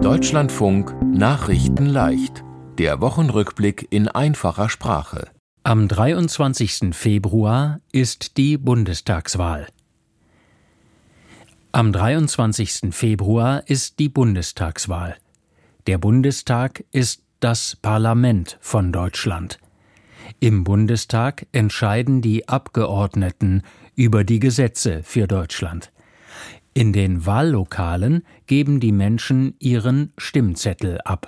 Deutschlandfunk Nachrichten leicht. Der Wochenrückblick in einfacher Sprache. Am 23. Februar ist die Bundestagswahl. Am 23. Februar ist die Bundestagswahl. Der Bundestag ist das Parlament von Deutschland. Im Bundestag entscheiden die Abgeordneten über die Gesetze für Deutschland. In den Wahllokalen geben die Menschen ihren Stimmzettel ab.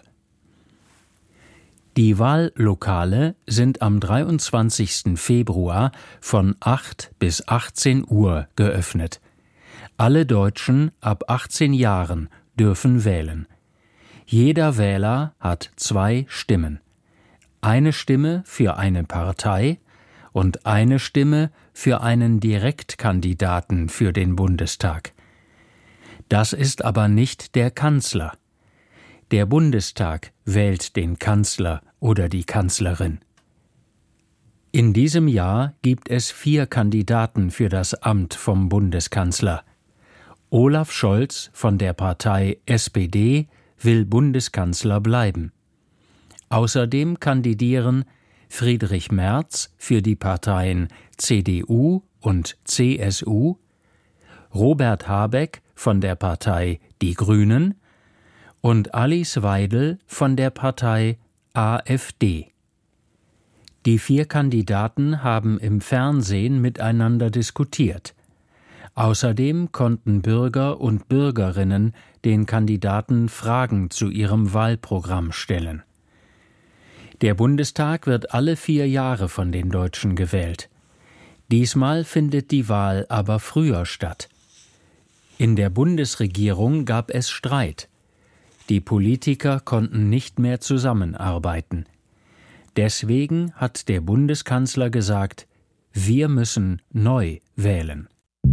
Die Wahllokale sind am 23. Februar von 8 bis 18 Uhr geöffnet. Alle Deutschen ab 18 Jahren dürfen wählen. Jeder Wähler hat 2 Stimmen. Eine Stimme für eine Partei und eine Stimme für einen Direktkandidaten für den Bundestag. Das ist aber nicht der Kanzler. Der Bundestag wählt den Kanzler oder die Kanzlerin. In diesem Jahr gibt es 4 Kandidaten für das Amt vom Bundeskanzler. Olaf Scholz von der Partei SPD will Bundeskanzler bleiben. Außerdem kandidieren Friedrich Merz für die Parteien CDU und CSU, Robert Habeck von der Partei Die Grünen und Alice Weidel von der Partei AfD. Die 4 Kandidaten haben im Fernsehen miteinander diskutiert. Außerdem konnten Bürger und Bürgerinnen den Kandidaten Fragen zu ihrem Wahlprogramm stellen. Der Bundestag wird alle 4 Jahre von den Deutschen gewählt. Diesmal findet die Wahl aber früher statt. In der Bundesregierung gab es Streit. Die Politiker konnten nicht mehr zusammenarbeiten. Deswegen hat der Bundeskanzler gesagt, wir müssen neu wählen.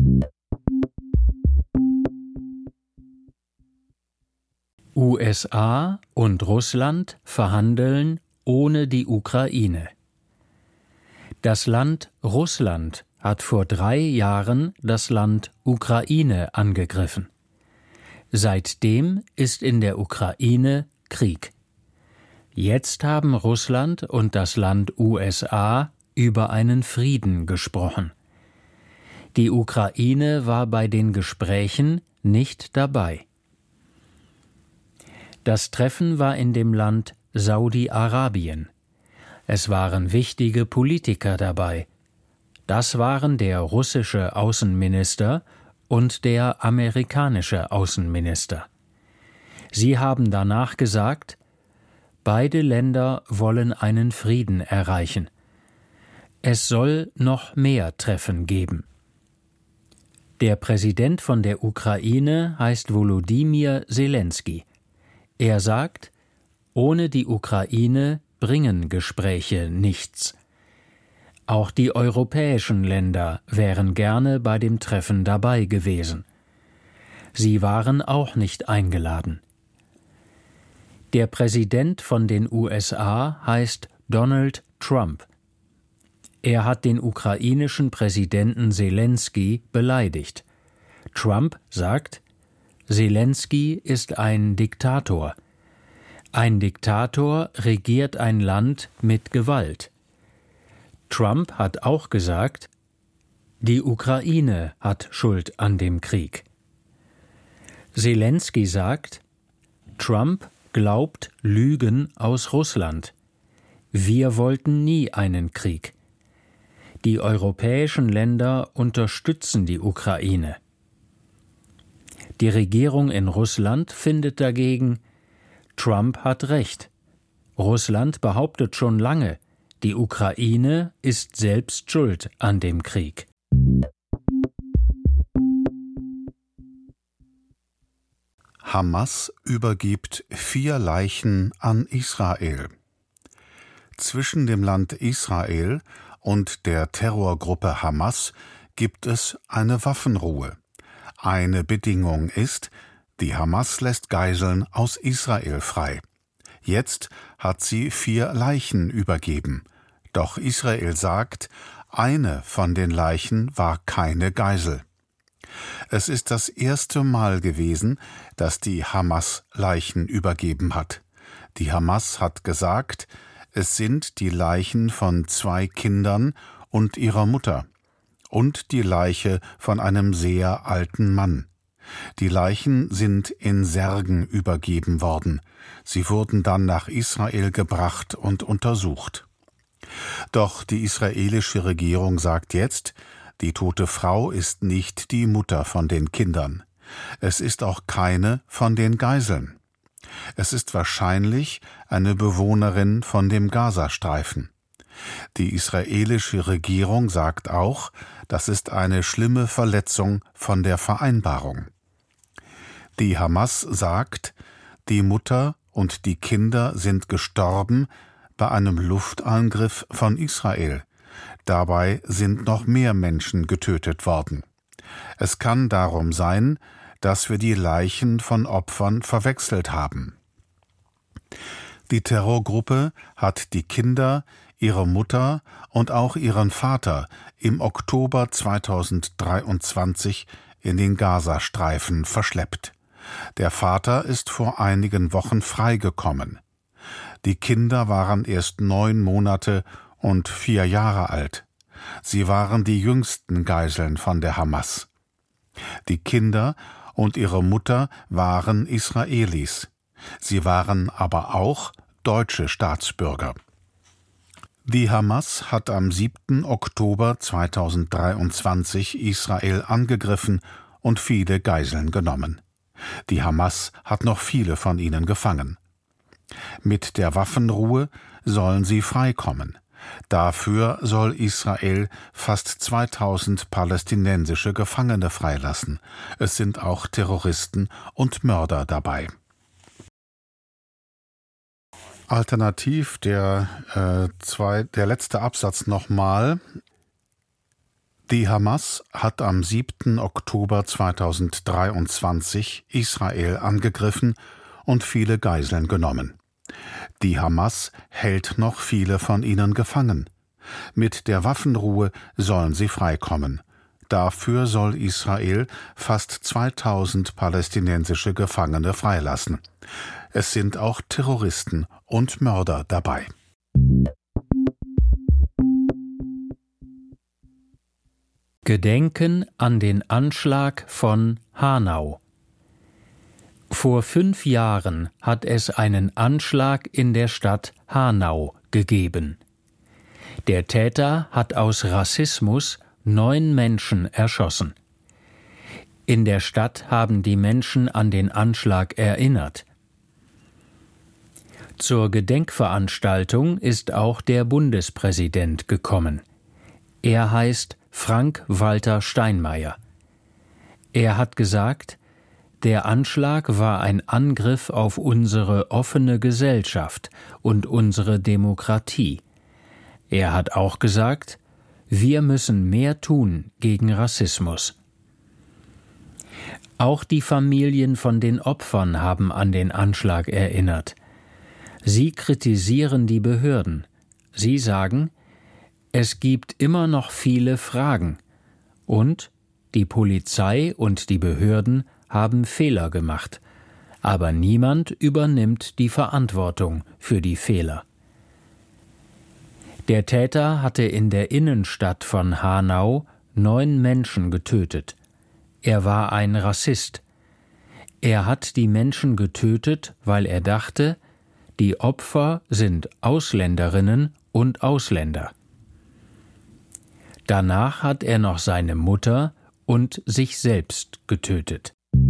USA und Russland verhandeln ohne die Ukraine. Das Land Russland hat vor 3 Jahren das Land Ukraine angegriffen. Seitdem ist in der Ukraine Krieg. Jetzt haben Russland und das Land USA über einen Frieden gesprochen. Die Ukraine war bei den Gesprächen nicht dabei. Das Treffen war in dem Land Saudi-Arabien. Es waren wichtige Politiker dabei. Das waren der russische Außenminister und der amerikanische Außenminister. Sie haben danach gesagt, beide Länder wollen einen Frieden erreichen. Es soll noch mehr Treffen geben. Der Präsident von der Ukraine heißt Volodymyr Zelensky. Er sagt, ohne die Ukraine bringen Gespräche nichts. Auch die europäischen Länder wären gerne bei dem Treffen dabei gewesen. Sie waren auch nicht eingeladen. Der Präsident von den USA heißt Donald Trump. Er hat den ukrainischen Präsidenten Zelensky beleidigt. Trump sagt, Zelensky ist ein Diktator. Ein Diktator regiert ein Land mit Gewalt. Trump hat auch gesagt, die Ukraine hat Schuld an dem Krieg. Zelensky sagt, Trump glaubt Lügen aus Russland. Wir wollten nie einen Krieg. Die europäischen Länder unterstützen die Ukraine. Die Regierung in Russland findet dagegen, Trump hat recht. Russland behauptet schon lange, die Ukraine ist selbst schuld an dem Krieg. Hamas übergibt 4 Leichen an Israel. Zwischen dem Land Israel und der Terrorgruppe Hamas gibt es eine Waffenruhe. Eine Bedingung ist, die Hamas lässt Geiseln aus Israel frei. Jetzt hat sie 4 Leichen übergeben. Doch Israel sagt, eine von den Leichen war keine Geisel. Es ist das erste Mal gewesen, dass die Hamas Leichen übergeben hat. Die Hamas hat gesagt, es sind die Leichen von 2 Kindern und ihrer Mutter und die Leiche von einem sehr alten Mann. Die Leichen sind in Särgen übergeben worden. Sie wurden dann nach Israel gebracht und untersucht. Doch die israelische Regierung sagt jetzt, die tote Frau ist nicht die Mutter von den Kindern. Es ist auch keine von den Geiseln. Es ist wahrscheinlich eine Bewohnerin von dem Gazastreifen. Die israelische Regierung sagt auch, das ist eine schlimme Verletzung von der Vereinbarung. Die Hamas sagt, die Mutter und die Kinder sind gestorben bei einem Luftangriff von Israel. Dabei sind noch mehr Menschen getötet worden. Es kann darum sein, dass wir die Leichen von Opfern verwechselt haben. Die Terrorgruppe hat die Kinder, ihre Mutter und auch ihren Vater im Oktober 2023 in den Gazastreifen verschleppt. Der Vater ist vor einigen Wochen freigekommen. Die Kinder waren erst 9 Monate und 4 Jahre alt. Sie waren die jüngsten Geiseln von der Hamas. Die Kinder und ihre Mutter waren Israelis. Sie waren aber auch deutsche Staatsbürger. Die Hamas hat am 7. Oktober 2023 Israel angegriffen und viele Geiseln genommen. Die Hamas hat noch viele von ihnen gefangen. Mit der Waffenruhe sollen sie freikommen. Dafür soll Israel fast 2000 palästinensische Gefangene freilassen. Es sind auch Terroristen und Mörder dabei. Alternativ der letzte Absatz nochmal. Die Hamas hat am 7. Oktober 2023 Israel angegriffen und viele Geiseln genommen. Die Hamas hält noch viele von ihnen gefangen. Mit der Waffenruhe sollen sie freikommen. Dafür soll Israel fast 2000 palästinensische Gefangene freilassen. Es sind auch Terroristen und Mörder dabei. Gedenken an den Anschlag von Hanau. Vor 5 Jahren hat es einen Anschlag in der Stadt Hanau gegeben. Der Täter hat aus Rassismus 9 Menschen erschossen. In der Stadt haben die Menschen an den Anschlag erinnert. Zur Gedenkveranstaltung ist auch der Bundespräsident gekommen. Er heißt Frank-Walter Steinmeier. Er hat gesagt, der Anschlag war ein Angriff auf unsere offene Gesellschaft und unsere Demokratie. Er hat auch gesagt, wir müssen mehr tun gegen Rassismus. Auch die Familien von den Opfern haben an den Anschlag erinnert. Sie kritisieren die Behörden. Sie sagen, es gibt immer noch viele Fragen und die Polizei und die Behörden haben Fehler gemacht, aber niemand übernimmt die Verantwortung für die Fehler. Der Täter hatte in der Innenstadt von Hanau 9 Menschen getötet. Er war ein Rassist. Er hat die Menschen getötet, weil er dachte, die Opfer sind Ausländerinnen und Ausländer. Danach hat er noch seine Mutter und sich selbst getötet.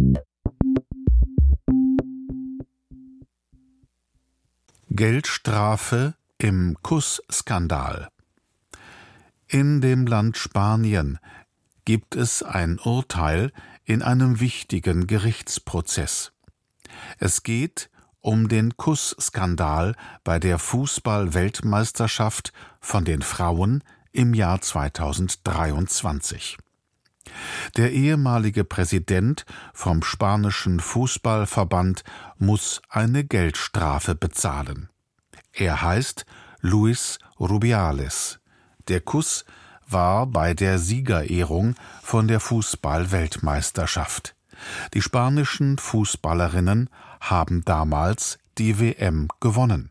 Geldstrafe im Kussskandal. In dem Land Spanien gibt es ein Urteil in einem wichtigen Gerichtsprozess. Es geht um den Kussskandal bei der Fußball-Weltmeisterschaft von den Frauen im Jahr 2023. Der ehemalige Präsident vom spanischen Fußballverband muss eine Geldstrafe bezahlen. Er heißt Luis Rubiales. Der Kuss war bei der Siegerehrung von der Fußball-Weltmeisterschaft. Die spanischen Fußballerinnen haben damals die WM gewonnen.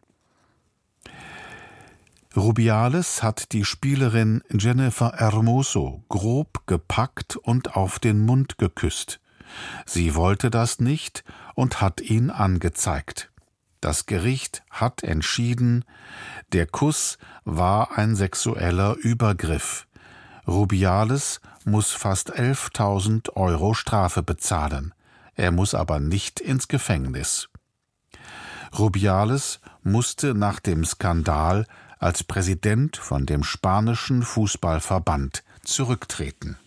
Rubiales hat die Spielerin Jennifer Hermoso grob gepackt und auf den Mund geküsst. Sie wollte das nicht und hat ihn angezeigt. Das Gericht hat entschieden, der Kuss war ein sexueller Übergriff. Rubiales muss fast 11.000 € Strafe bezahlen. Er muss aber nicht ins Gefängnis. Rubiales musste nach dem Skandal als Präsident von dem spanischen Fußballverband zurücktreten.